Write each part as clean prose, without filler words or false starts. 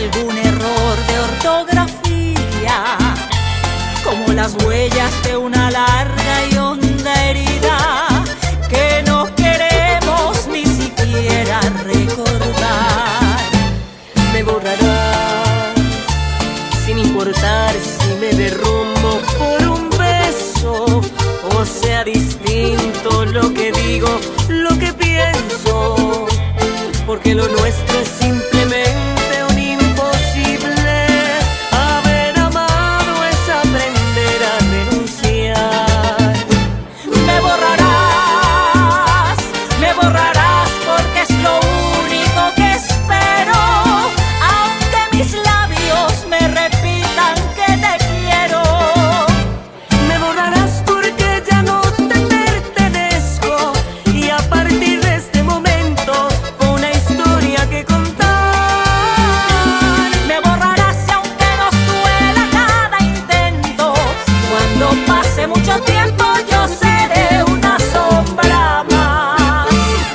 algún error de ortografía, como las huellas de una larga y honda herida que no queremos ni siquiera recordar. Me borrarás sin importar si me derrumbo por un beso, o sea distinto lo que digo, lo que pienso, porque lo nuestro es simplemente un imposible. Haber amado es aprender a renunciar. Me borrarás porque es lo único que espero, aunque mis labios me repitan que te quiero. Me borrarás porque ya no te pertenezco, y a partir de este momento fue una historia que contar. Me borrarás y aunque nos duela cada intento, cuando pase mucho tiempo yo seré una sombra más.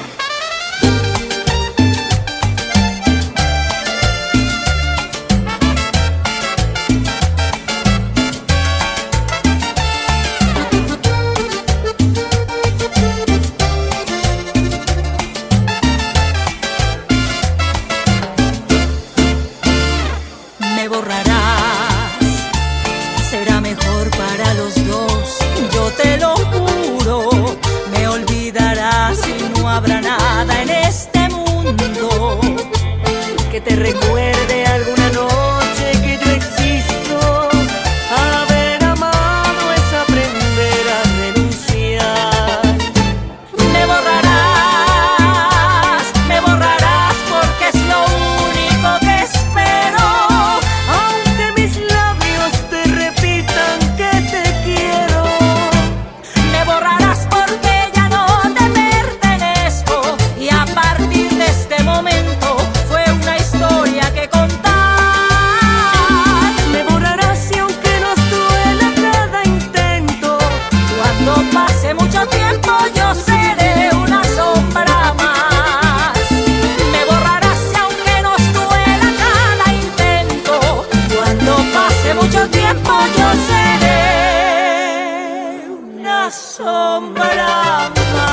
Me borrarás, será mejor para los dos, yo te lo juro. Me olvidarás y no habrá nada en este mundo Que te recuerde alguna noche que yo existo. Haber amado es aprender a renunciar. Me borrarás porque es lo único que espero, Aunque mis labios te repitan que te quiero. me borrarás porque ya no te pertenezco, y a partir de este momento fue una historia que contar. Me borrarás y aunque nos duela cada intento, Cuando pase mucho tiempo yo seré una sombra más. Me borrarás y aunque nos duela cada intento, cuando pase mucho tiempo yo seré una sombra más.